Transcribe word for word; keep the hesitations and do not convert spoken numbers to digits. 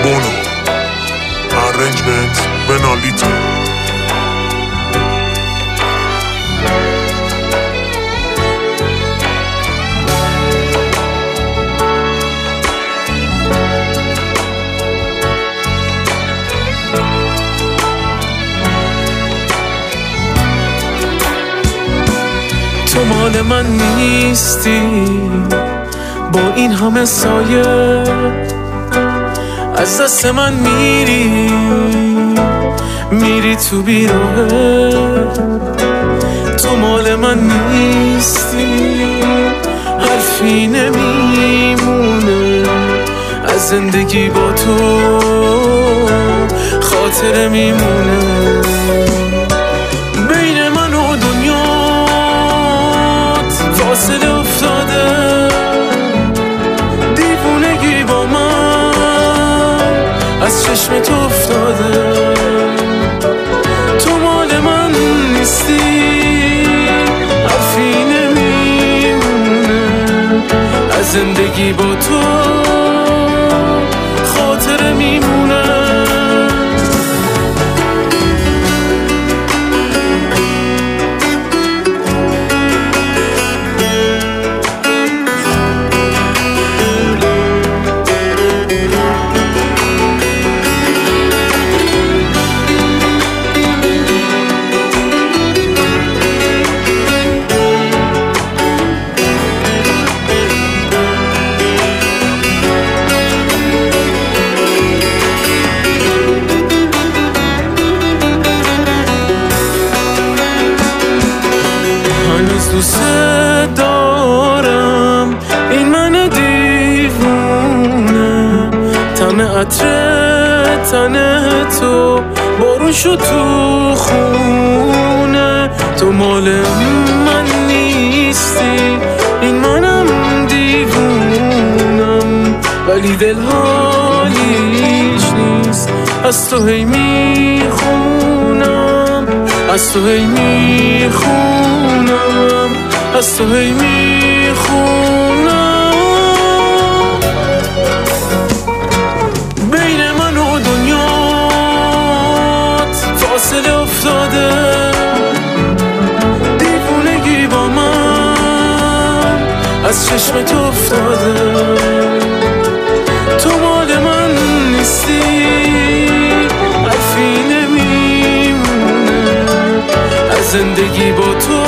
Bono. Arrangement Benalito. تو مال من نیستی با این همه سایه، از دست من میری میری تو بیراهه. تو مال من نیستی، حرفی نمیمونه از زندگی با تو، خاطره میمونه بین من و دنیات فاصله افتاده. دیوونگی با من از چشم تو افتاده. تو مال من نیستی، حرفی نمیمونه از زندگی با تو، خاطره میمونه. دوست دارم این من دیوونه، طعم عطر تنه تو بارون شد تو خونه. تو مال من نیستی، این منم دیوونم، ولی دل حالیش نیست. از تو هی میخونم، از تو هی میخونم، از تو هی میخونم. بین من و دنیات فاصله افتاده. دیوونگی با من از چشم تو افتاده. تو مال من نیستی، حرفی نمیمونه از زندگی با تو،